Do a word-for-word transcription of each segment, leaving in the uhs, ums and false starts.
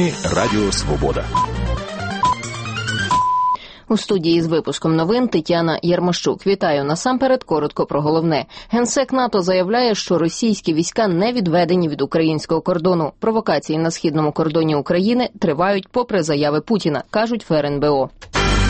Новини Радіо Свобода. У студії з випуском новин Тетяна Єрмощук. Вітаю. Насамперед коротко про головне. Генсек НАТО заявляє, що російські війська не відведені від українського кордону. Провокації на східному кордоні України тривають попри заяви Путіна, кажуть в ер ен бе о.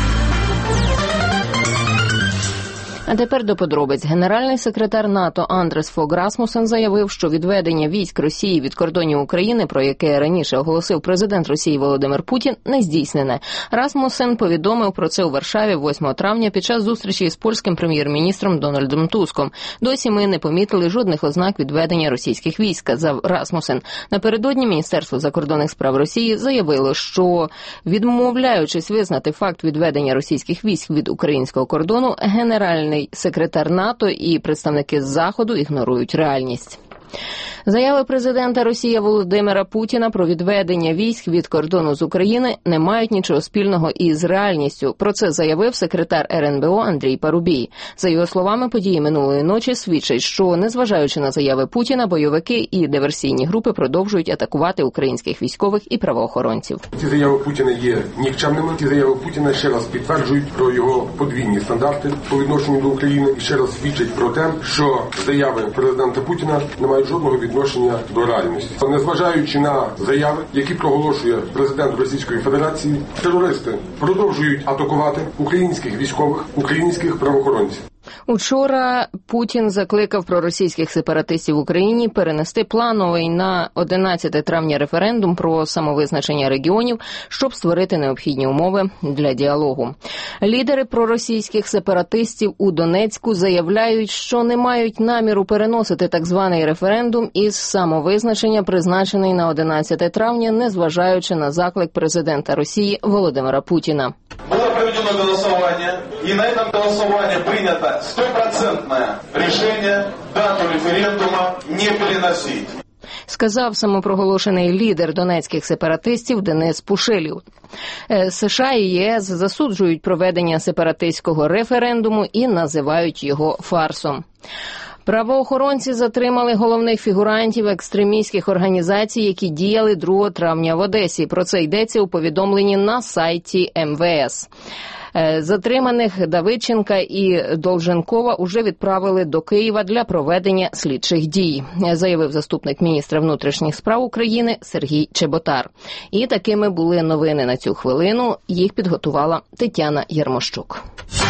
А тепер до подробиць. Генеральний секретар НАТО Андрес Фог Расмусен заявив, що відведення військ Росії від кордонів України, про яке раніше оголосив президент Росії Володимир Путін, не здійснене. Расмусен повідомив про це у Варшаві восьмого травня під час зустрічі з польським прем'єр-міністром Дональдом Туском. Досі ми не помітили жодних ознак відведення російських військ, сказав Расмусен. Напередодні Міністерство закордонних справ Росії заявило, що, відмовляючись визнати факт відведення російських військ від українського кордону, генеральний секретар НАТО і представники Заходу ігнорують реальність. Заяви президента Росії Володимира Путіна про відведення військ від кордону з України не мають нічого спільного із реальністю. Про це заявив секретар ер ен бе о Андрій Парубій. За його словами, події минулої ночі свідчать, що, незважаючи на заяви Путіна, бойовики і диверсійні групи продовжують атакувати українських військових і правоохоронців. Ці заяви Путіна є нікчемними. Ці заяви Путіна ще раз підтверджують про його подвійні стандарти по відношенню до України і ще раз свідчать про те, що заяви президента Путіна не мають жодного відношення до реальності. Незважаючи на заяви, які проголошує президент Російської Федерації, терористи продовжують атакувати українських військових, українських правоохоронців. Учора Путін закликав проросійських сепаратистів в Україні перенести плановий на одинадцяте травня референдум про самовизначення регіонів, щоб створити необхідні умови для діалогу. Лідери проросійських сепаратистів у Донецьку заявляють, що не мають наміру переносити так званий референдум із самовизначення, призначений на одинадцяте травня, незважаючи на заклик президента Росії Володимира Путіна. Було проведено голосування, і на цьому голосуванні прийнято стопроцентне рішення дату референдуму не переносити. Сказав самопроголошений лідер донецьких сепаратистів Денис Пушилів. США і є ес засуджують проведення сепаратистського референдуму і називають його фарсом. Правоохоронці затримали головних фігурантів екстремістських організацій, які діяли другого травня в Одесі. Про це йдеться у повідомленні на сайті ем ве ес. Затриманих Давидченка і Долженкова уже відправили до Києва для проведення слідчих дій, заявив заступник міністра внутрішніх справ України Сергій Чеботар. І такими були новини на цю хвилину. Їх підготувала Тетяна Єрмощук.